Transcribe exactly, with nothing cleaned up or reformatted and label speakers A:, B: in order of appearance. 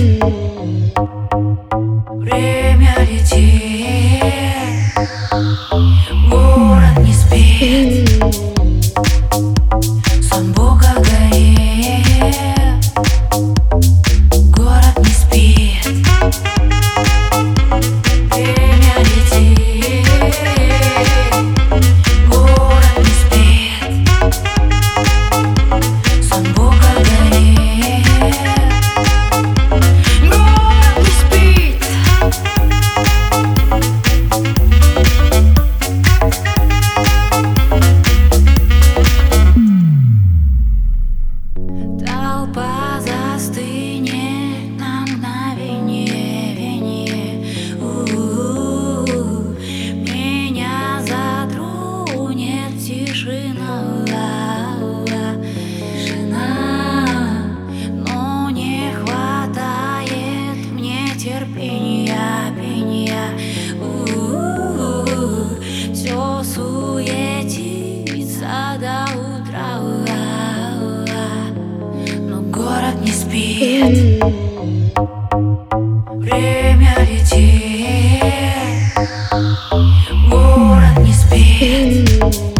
A: Время летит, город не спит, сон Бога горит, город не спит. Время летит, город не спит, сон Бога горит, город не спит. Толпа застынет на мгновение, венье. У-у-у. Меня затрунет тишина, тишина, но не хватает мне терпения, пения. У-у-у. Все суетится до утра, но город не спит. Время летит, город не спит.